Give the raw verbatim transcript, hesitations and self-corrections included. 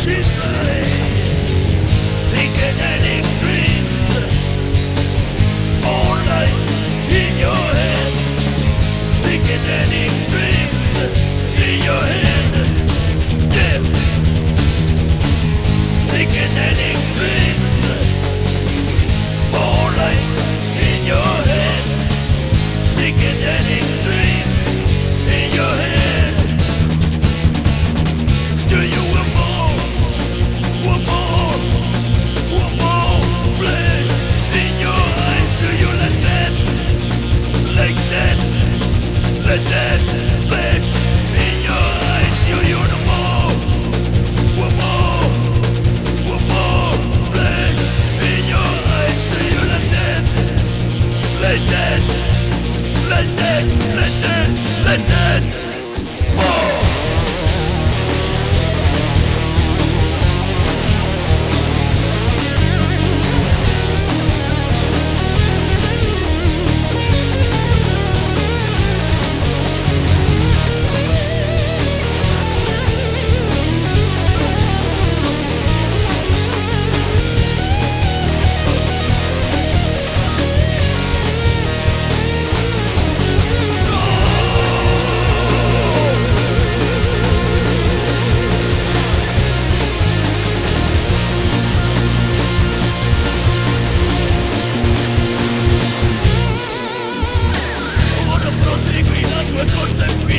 inside, psychedelic dreams, all night in your head, psychedelic dreams in your head, yeah, psychedelic dreams, all night in your head, psychedelic dreams in your head. Do you want more? Want more? Want more flesh in your eyes? Do you like that? Like that? Like that flesh in your eyes? Do you want more? Want more? Want more flesh in your eyes? Do you like that? Like that? Like that? Like that? Like that? More! Corse qui la tua corsa è qui.